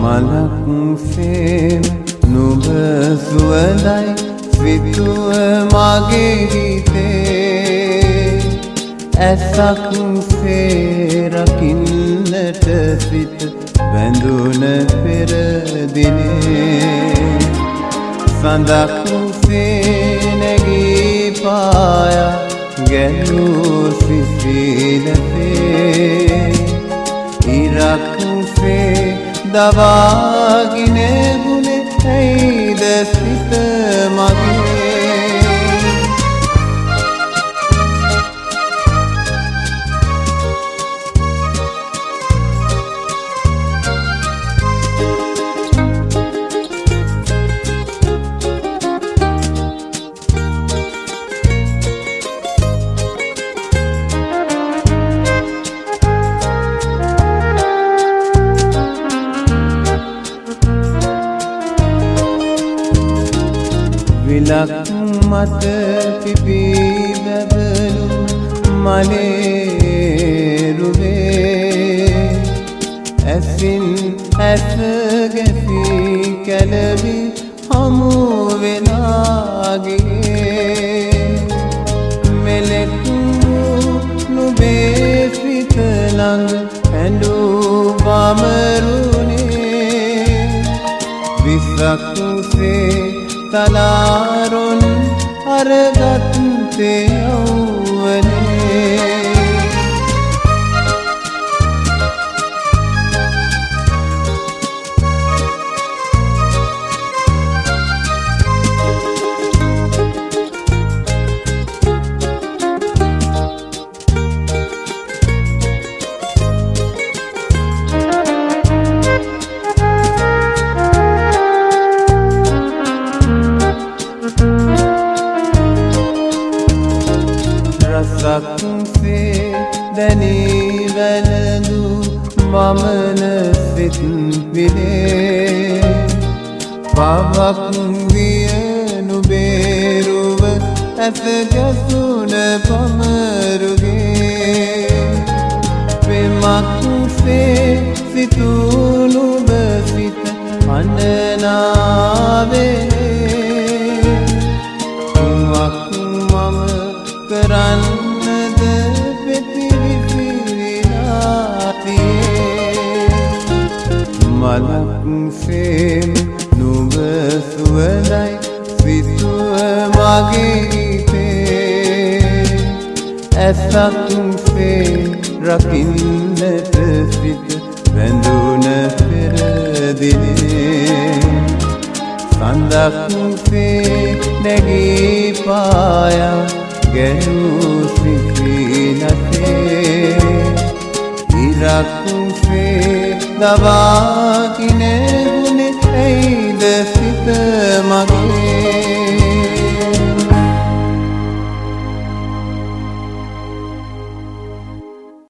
මලක් සේම නුඹ සුවඳයි සිතුව මගේ හිතේ ඇසක් සේ රකින්නට සිත වැඳුන පෙර දිනේ සඳක් සේ නැගී පායා ගැලූ සිසිලසේ ඉරක් සේ දවාගෙන ගුණේ ඇයිද සිත මගේ විලක් මත පිපී බැබලු මලේරුවේ ඇසින් ඇස ගැසී කැළවි හමු වෙලාගේ මෙලෙක් නුඹේ සිත ළඟ ඇඬූ වමරුනේ විසක් සේ තලාරුන් අරගත්තේ යෞවනේ රසක් සේ දැනී වැළඳු වමන සිත් විනේ පවක් විය නුඹේරුව ඇස ගැසුන පමරුගේ පෙමක් සේ සිතූ නුඹ සිත අනනාවේ කරන්නද පෙතිවිසිරිලාතියේ මලක් සේම නුඹ සුවඳයි සිතුව මගේ හිතේ ඇසක් සේ රකින්නට සිත වැඳුන පෙර දිනේ සඳක් සේ නැගී පායා ගැලූ සිසිලසේ ඉරක් සේ දවාගෙන ගුණේ ඇයිද